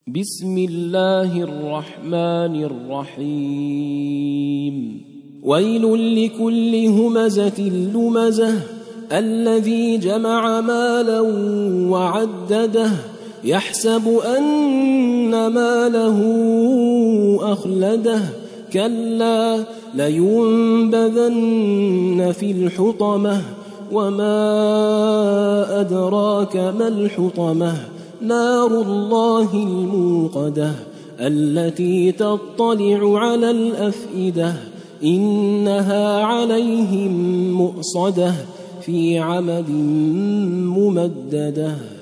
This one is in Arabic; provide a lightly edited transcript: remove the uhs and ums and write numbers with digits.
بسم الله الرحمن الرحيم ويل لكل همزة لمزة الذي جمع مالا وعدده يحسب أن ماله أخلده كلا لينبذن في الحطمة وما أدراك ما الحطمة نار الله الموقدة التي تطلع على الأفئدة إنها عليهم مؤصدة في عمد ممددة.